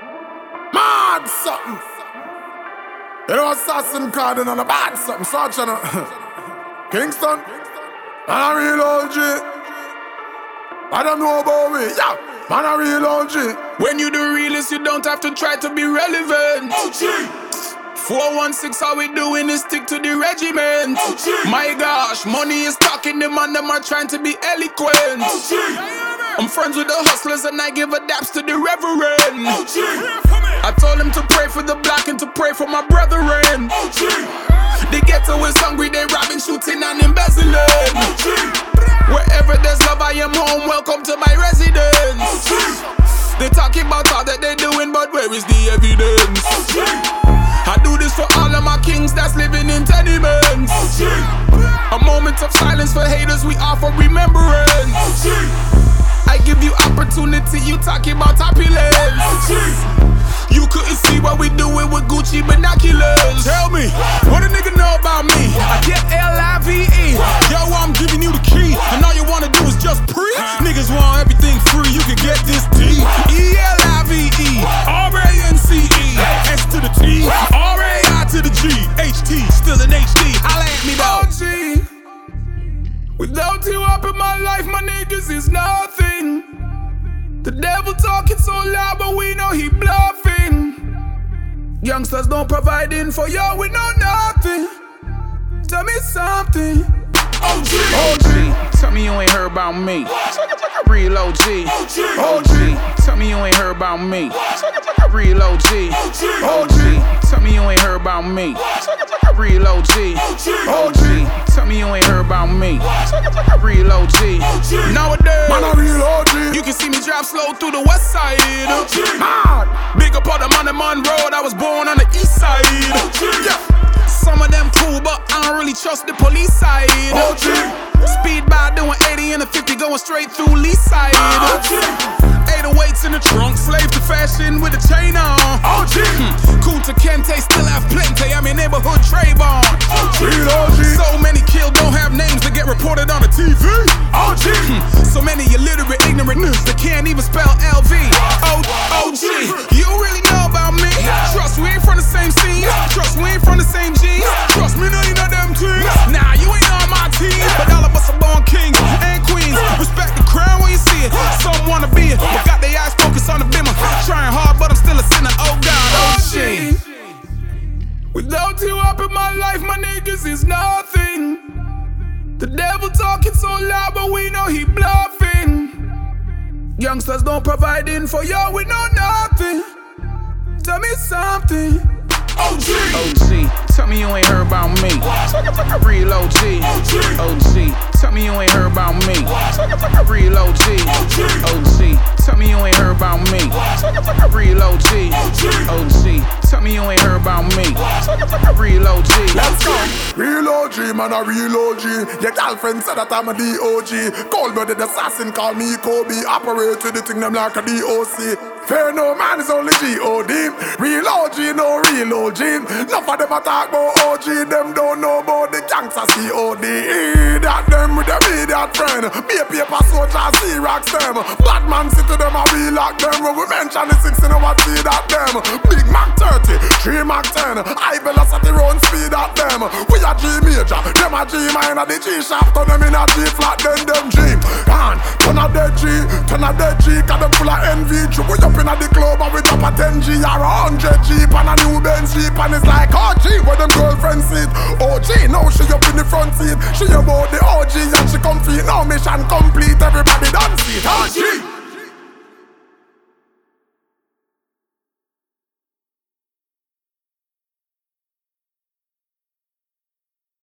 Mad something. You know assassin card and a bad something. Such a Kingston. Man a real OG. I don't know about me. Yeah. Man a real OG. When you the realest, you don't have to try to be relevant. OG. 416, how we doing is stick to the regiment. OG. My gosh, money is talking, the man them are trying to be eloquent. OG. I'm friends with the hustlers and I give a daps to the reverend. OG. I told him to pray for the black and to pray for my brethren. OG. The ghetto is hungry, they robbing, shooting and embezzling. OG. Wherever there's love, I am home, welcome to my residence. OG. They talking about all that they doing, but where is the evidence? OG. I do this for all of my kings that's living in tenements. OG. A moment of silence for haters, we offer remembrance. OG. I give you opportunity, you talking about opulence. OG. You couldn't see what we doing with Gucci binoculars. Tell me, what a nigga know about me? I get L-I-V-E. Yo, I'm giving you the key, and all you wanna do is just preach. Niggas want everything free, you can get this D. E-L-I-V-E, R-A-N-C-E, S to the T, R-A-I to the G, H-T, still an H-D. Holla at me though. OG. Without you up in my life, my niggas is nothing. The devil talking so loud, but we know he bluffing. Youngsters don't providing for y'all, we know nothing. Tell me something. OG. OG, tell me you ain't heard about me. Real OG. OG, tell me you ain't heard about me. Real OG. OG, tell me you ain't heard about me. Real OG. OG, tell me you ain't heard about me. Real OG. Nowadays, Man a real OG. you can see me drive slow through the west side. Mad. Big up on the Money Road, I was born on the east side. Yeah. Some of them cool, but I don't really trust the police side. OG. Speed by doing 80 and a 50 going straight through Lee side. OG. 808s in the trunk, slave to fashion with a chain on. OG. Cool to Kente, still have plenty, I'm in neighborhood Trayvon. Real OG. So many killed, don't have names that get reported on the TV. OG. So many illiterate, ignorant niggas that can't even spell LV. OG, you really know about me? Trust we ain't from the same scene. Trust we ain't from the same genes. Trust me, no, you know them teams. Nah, you ain't on my team. But all of us are born kings and queens. Respect the crown when you see it. Some wanna be it, but got their eyes focused on the bimmer. Trying hard, but I'm still a sinner. Oh God, OG. Without you up in my life, my niggas is nothing. The devil talking so loud, but we know he bluffing. Youngsters don't providing for y'all, we know nothing. Tell me something. OG. OG, tell me you ain't heard about me. Real OG. OG, tell me you ain't heard about me. Real OG. OG, tell me you ain't heard about me. Real OG. OG, tell me you ain't heard about me. Real OG. Let's go. Real OG, man a real OG. Your girlfriend said that I'm a DOG. Cold-blooded assassin, call me Kobe. Operate with the thing them like a DOC. Fair no man is only G.O.D. Real OG, no real OG. Enough of them a talk about OG. Them don't know about the gangsta C.O.D. That them with them idiot friend. Be a paper soldier, C-Rock them. Bad man sit to them and we lock them. When we mention the 6 in our see that them. Big Mac 30, 3 Mac 10. High velocity round speed at them. We a G major, them a G minor. The G sharp turn them in a G flat, then them G. And turn a dead G, cause them full of envy. We up in the club and we drop a 10G or a 100G and a new Benz Jeep, and it's like OG where them girlfriends sit. OG, now she up in the front seat. She about the OG and she comfy. Now mission complete, everybody done see it. OG.